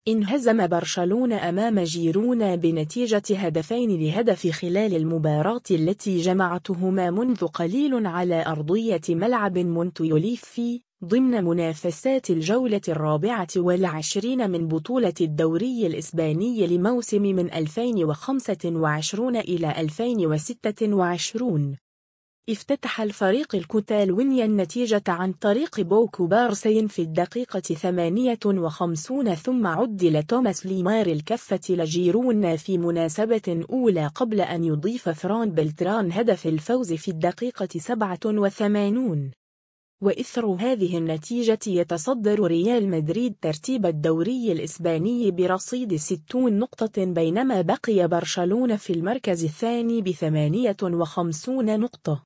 انهزم برشلونة أمام جيرونا بنتيجة 2-0 خلال المباراة التي جمعتهما منذ قليل على أرضية ملعب مونتيوليفي ضمن منافسات الجولة 24 من بطولة الدوري الإسباني لموسم من 2025 إلى 2026. افتتح الفريق الكتالوني النتيجة عن طريق بوكو بارسي في الدقيقة 58 ثم عدل توماس ليمار الكفة لجيرونا في مناسبة أولى قبل أن يضيف فران بلتران هدف الفوز في الدقيقة 87. وإثر هذه النتيجة يتصدر ريال مدريد ترتيب الدوري الإسباني برصيد 60 نقطة بينما بقي برشلونة في المركز الثاني ب58 نقطة.